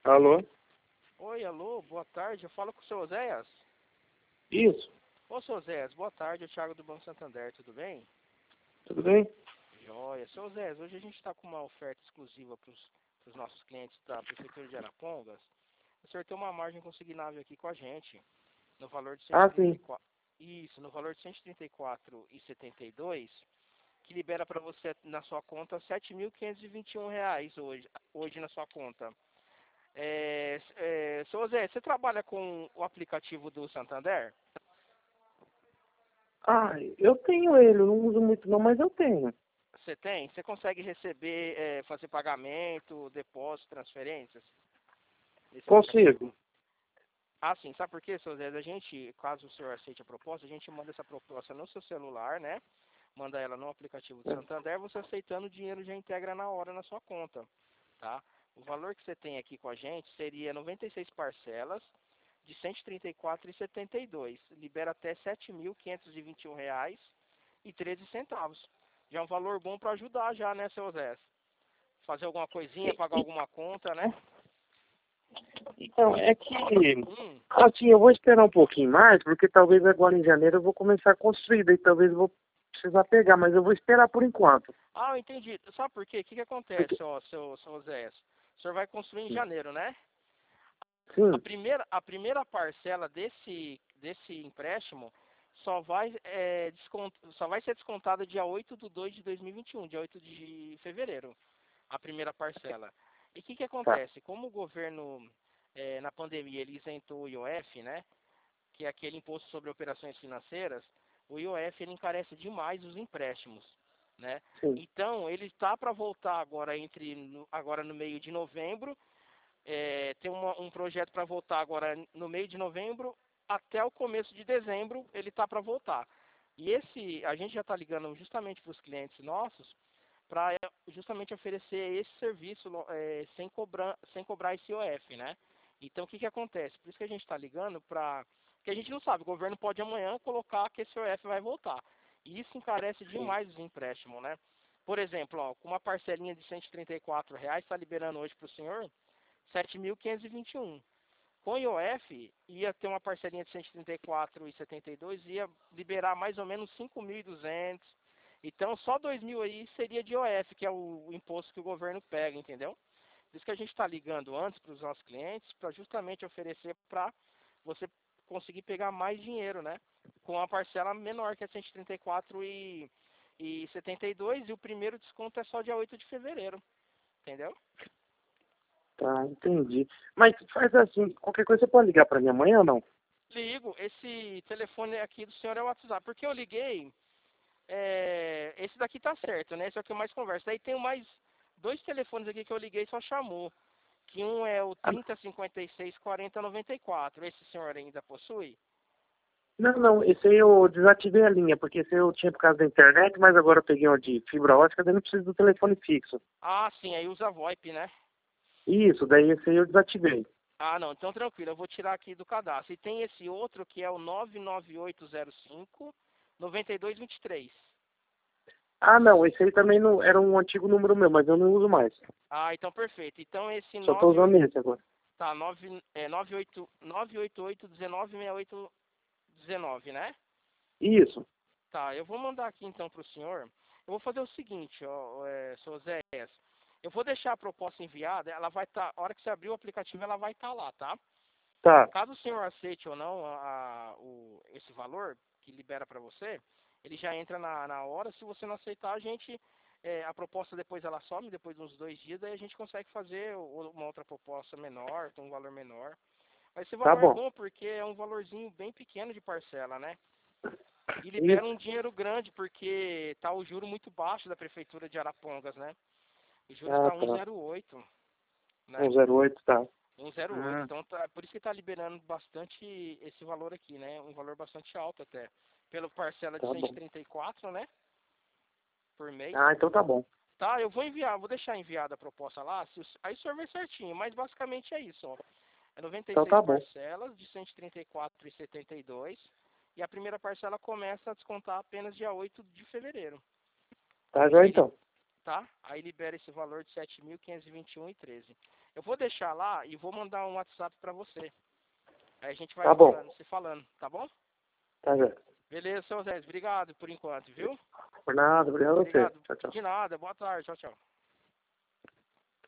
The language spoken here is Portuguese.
Alô? Oi, alô, boa tarde. Eu falo com o seu Oséias. Isso, Ô, seu Oséias, boa tarde. É o Thiago do Banco Santander, tudo bem? tudo bem? Joia. Seu Oséias, hoje a gente está com uma oferta exclusiva para os nossos clientes da Prefeitura de Arapongas. O senhor tem uma margem consignável aqui com a gente, no valor de Ah, sim. 134. Isso, no valor de 134,72, que libera para você na sua conta R$ 7.521 hoje na sua conta. Seu Zé, você trabalha com o aplicativo do Santander? Ah, eu tenho ele, eu não uso muito não, mas eu tenho. Você tem? Você consegue receber, fazer pagamento, depósito, transferências nesse aplicativo? Consigo. Ah, sim. Sabe por quê, seu Zé? A gente, caso o senhor aceite a proposta, a gente manda essa proposta no seu celular, né? Manda ela no aplicativo do Santander, você aceitando o dinheiro já integra na hora na sua conta, tá? O valor que você tem aqui com a gente seria 96 parcelas de R$ 134,72. Libera até R$ 7.521,13. Já é um valor bom para ajudar já, né, seu Zé? Fazer alguma coisinha, pagar alguma conta, né? Então, é que, Hum. assim, eu vou esperar um pouquinho mais, porque talvez agora em janeiro eu vou começar a construir, daí talvez eu vou precisar pegar, mas eu vou esperar por enquanto. Ah, eu entendi. Sabe por quê? O que Porque, acontece, ó, seu Zé? O senhor vai construir em janeiro, né? A sim, primeira parcela desse empréstimo só vai ser descontada dia 8/2 de 2021, dia 8 de fevereiro, a primeira parcela. E o que tá. acontece? Como o governo, na pandemia, ele isentou o IOF, né, que é aquele imposto sobre operações financeiras, o IOF ele encarece demais os empréstimos, né? Sim. Então, ele está para voltar agora agora no meio de novembro. Tem um projeto para voltar agora no meio de novembro até o começo de dezembro ele está para voltar. E a gente já está ligando justamente para os clientes nossos para justamente oferecer esse serviço sem cobrar esse IOF, né? Então o que acontece? Por isso que a gente está ligando que a gente não sabe, o governo pode amanhã colocar que esse IOF vai voltar. E isso encarece demais os empréstimos, né? Por exemplo, ó, com uma parcelinha de R$ 134 está liberando hoje para o senhor 7.521. Com IOF, ia ter uma parcelinha de 134,72, ia liberar mais ou menos 5.200. Então, só 2.000 aí seria de IOF, que é o imposto que o governo pega, entendeu? Por isso que a gente está ligando antes para os nossos clientes, para justamente oferecer para você conseguir pegar mais dinheiro, né? Com uma parcela menor, que é 134,72, e o primeiro desconto é só dia 8 de fevereiro, entendeu? Tá, entendi. Mas faz assim, qualquer coisa você pode ligar pra mim amanhã ou não? Ligo, esse telefone aqui do senhor é o WhatsApp, porque eu liguei, esse daqui tá certo, né? Esse é o que eu mais converso. Daí tem mais dois telefones aqui que eu liguei e só chamou, que um é o Ah, 3056 4094. Esse senhor ainda possui? não, não, esse aí eu desativei a linha, porque esse aí eu tinha por causa da internet, mas agora eu peguei uma de fibra ótica, daí não preciso do telefone fixo. Ah, sim, aí usa VoIP, né? Isso, daí esse aí eu desativei. Ah, não, então tranquilo, eu vou tirar aqui do cadastro. E tem esse outro que é o 99805 9223. Ah, não, esse aí também não, era um antigo número meu, mas eu não uso mais. Ah, então perfeito. Então esse Só tô usando esse agora. tá, 988-19, né? Isso, Tá, eu vou mandar aqui então pro senhor. Eu vou fazer o seguinte, ó, seu Zéias. Eu vou deixar a proposta enviada, ela vai estar, a hora que você abrir o aplicativo, ela vai estar lá, tá? tá, Caso o senhor aceite ou não esse valor que libera para você, ele já entra na hora. Se você não aceitar, a proposta depois ela some, depois de uns 2 dias, daí a gente consegue fazer uma outra proposta menor, com um valor menor. Mas esse tá valor é bom. bom porque é um valorzinho bem pequeno de parcela, né? E libera Isso, um dinheiro grande porque tá o juro muito baixo da prefeitura de Arapongas, né? O juro ah, está tá. 1,08, né? 108, tá. 1,08. Ah, Então, por isso que está liberando bastante esse valor aqui, né? Um valor bastante alto até. Pela parcela de tá bom. 134, né? Por mês. Ah, então tá bom. Tá, eu vou enviar, vou deixar enviada a proposta lá. Aí o senhor vê certinho, mas basicamente é isso, ó. É Então 96 tá bom. parcelas de 134,72. E a primeira parcela começa a descontar apenas dia 8 de fevereiro. Tá E já ele, então. tá? Aí libera esse valor de 7.521,13. Eu vou deixar lá e vou mandar um WhatsApp para você. Aí a gente vai Tá bom. se falando, tá bom? Tá, Zé. Beleza, seu Zé. Obrigado por enquanto, viu? Por nada, obrigado a você. Obrigado. Tchau, tchau. De nada. Boa tarde. Tchau, tchau.